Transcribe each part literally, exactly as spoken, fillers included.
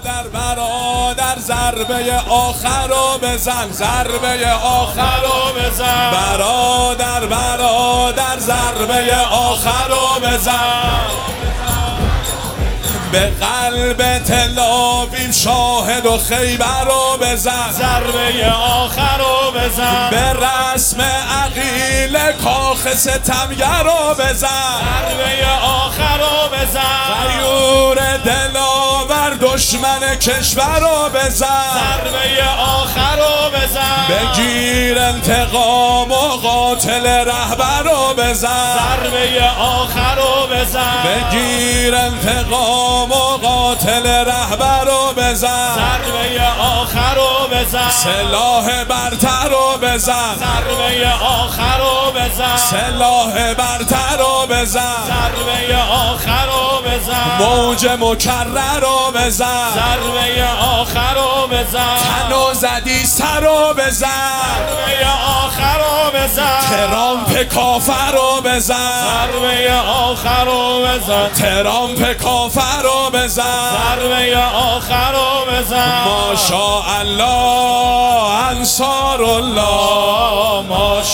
برادر برادر ضربه آخر رو بزن، ضربه آخر رو بزن. برادر برادر ضربه آخر رو بزن. به قلب تل آویو شاهد و خیبر رو بزن، ضربه آخر رو بزن. به رسم عقیل کاخ ستمگر رو بزن، ضربه آخر رو بزن. غیور دلاور دشمن کشور رو بزن، ضربه آخر رو بزن. بگیر انتقام و قاتل رهبر رو بزن، ضربه آخر رو بزن. بگیر انتقام و قاتل رهبر رو بزن، ضربه آخر رو بزن. سلاح برتر رو بزن، ضربه آخر رو بزن. سلاح برتر رو بزن، ضربه آخر رو بزن. موج مکرر رو بزن، ضربه آخر رو بزن. تنو زدی سر رو بزن، ضربه آخر رو بزن. ترامپ کافر رو بزن، ضربه آخر رو بزن. ترامپ کافر رو بزن، ضربه آخر رو بزن. ماشاءالله انصار الله،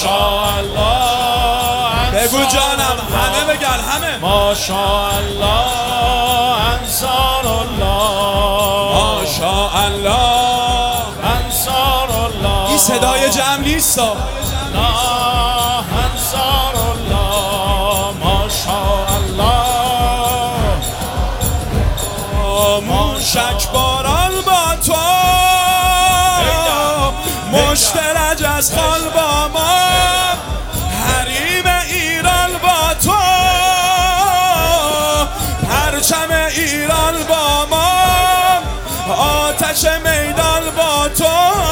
ماشاءالله بگو جانم، همه بگن، همه ماشاءالله انصار الله، ماشاءالله انصار الله. این صدای جمع نیست، انصار الله، ماشاءالله. موشک باران با تو، مشترج از خال با ما، حریم ایران با تو، پرچم ایران با ما، آتش میدان با تو،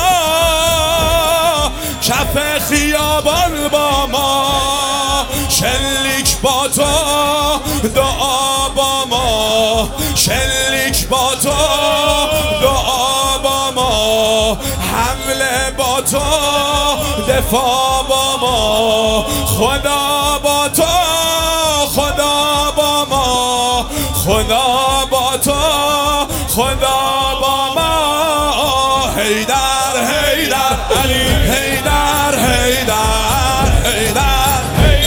کف خیابان با ما، شلیک با تو، دعا با ما، شلیک با تو، دعا با ما، حمله با تو، دفاع با ما، خدا با تو، خدا با ما، خدا با تو، خدا با ما. حیدر حیدر علی، حیدر حیدر حیدر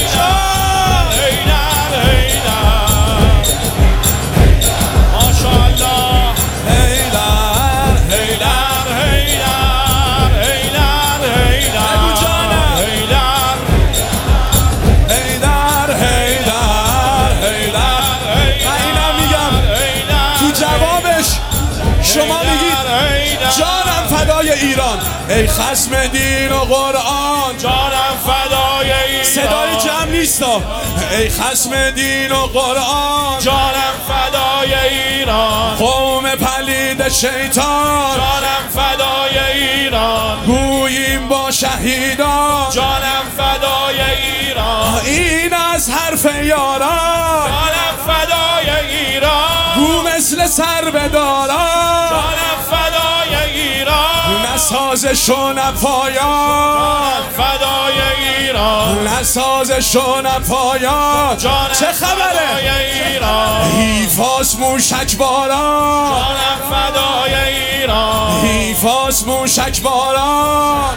شما میگید جانم فدای ایران، ای خصم دین و قرآن، جانم فدای ایران. صدای جمع نیستا، ای خصم دین و قرآن، جانم فدای ایران. قوم پلید شیطان، جانم فدای ایران. گوییم با شهیدان، جانم فدای ایران. این از حرف یاران، جانم فدای ایران. گو مثل سر بداران، جانم فدای ایران. نسازشو نپایان، جانم فدای ایران. نسازشو نپایان. چه خبره؟ ایران. حیفاس موشک باران، جانم فدای ایران. حیفاس موشک باران،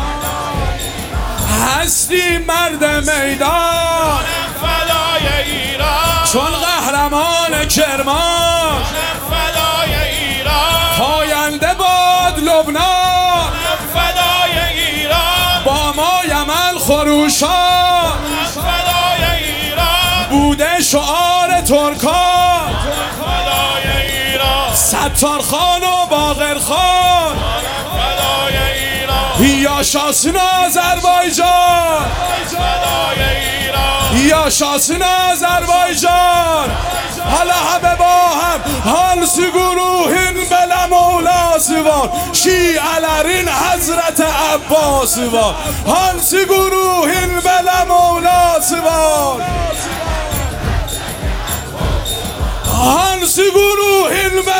هستی مرد میدان، جانم فدای ایران. چون قهرمان کرمان، جانم فدای ایران. پاینده باد لبنان، جانم فدای ایران. با ما یمن خروشان، جانم فدای ایران. بوده شعار ترکان، فدای ایران. ستار خان و باقر خان، فدای ایران. یا شاسون آذربایجان، فدای ایران. یا شاسون آذربایجان. حالا همه با هم هانس گروهین بلا مولا سوان، شیعلرین حضرت عباس وان، هانس گروهین بلا مولا سوان، هانس گروهین